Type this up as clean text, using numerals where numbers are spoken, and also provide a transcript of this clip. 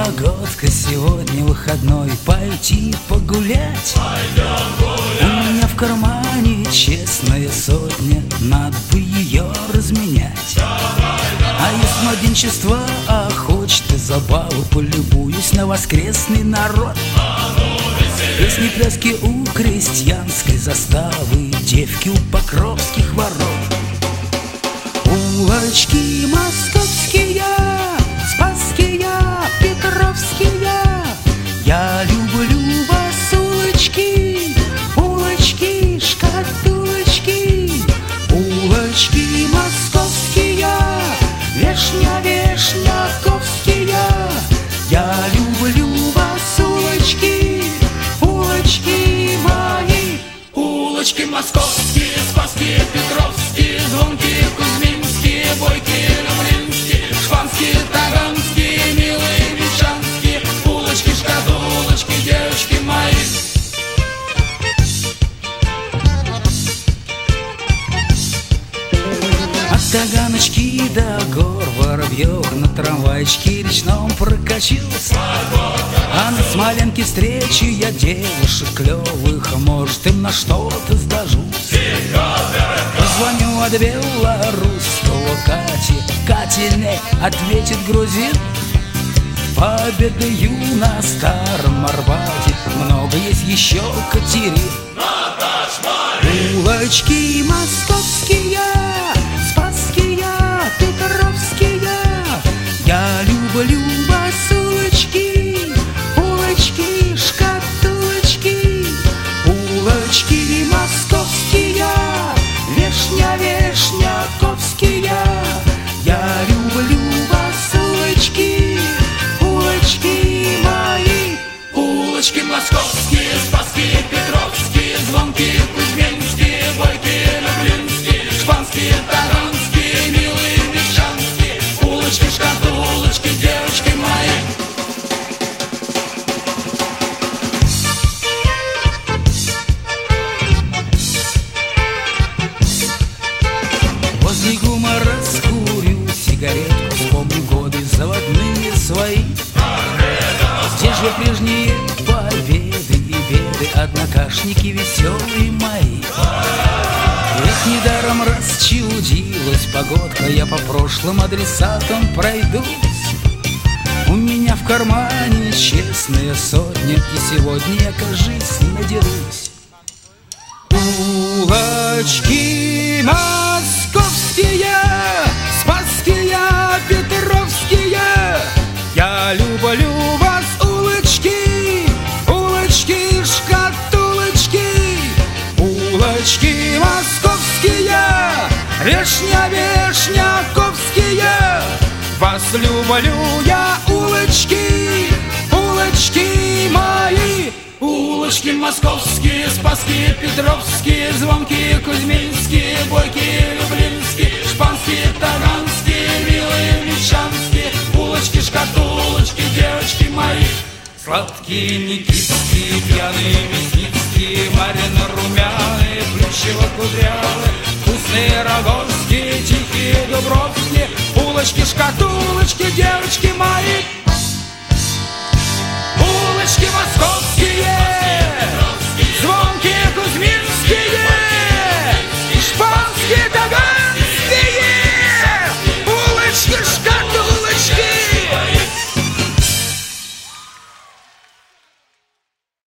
погодка, сегодня выходной, пойти погулять. У меня в кармане честная сотня, надо бы ее разменять. А если младенчество, а хочет и забаву, полюбуюсь на воскресный народ. Песни, пляски у крестьянской заставы, девки у покровских ворот. Улочки московские, спасские, петровские, я люблю вас, улочки, улочки, шкатулочки. Улочки московские, вишня-вишняковские, я люблю вас, улочки, улочки мои. Улочки московские, спасские, петровские, звонкие, кузьминские, бойкие, люблинские, шпанские, таганские, милые, вещанские. Улочки, шкатулочки, девочки мои. От Таганочки до гор Воробьев на трамвайчике речном прокачился. А на Смоленке встречу я девушек клевых, может, им на что-то сдажусь. Позвоню от белорусского Кате не ответит грузин. Пообедаю на Старом Арбате, много есть еще Катерин. Улочки московские, спасские, петровские, я люблю вас, улочки, улочки, шкатулочки. Улочки московские, вишня-вишняковские, я люблю вас, улочки, улочки мои. Улочки московские, спасские, петровские, звонкие, кузьминские, бойкие, люблинские, шпанские, таганские, милые, вещанские. Улочки, шкатулочки, девочки мои. Возле ГУМа раскурю сигаретку, вспомню годы заводные свои. Где же прежние победы и беды, однокашники веселые мои. Эх, недаром расчудилась погодка, я по прошлым адресатам пройдусь. У меня в кармане честная сотня, и сегодня я, кажись, надерусь. Улочки московские, спасские, петровские, я люблю вас, улочки, улочки, шкатулочки. Улочки московские, вишня-вишняковские, вас люблю я, улочки, улочки мои. Улочки московские, спасские, петровские, звонкие, кузьминские, бойкие, люблинские, шпанские, таганские, милые, вещанские. Улочки, шкатулочки, девочки мои. Сладкие никитские, пьяные мясницкие, Марина румяные, плющево кудрявые, вкусные рогозские, тихие дубровские. Улочки, шкатулочки, девочки мои.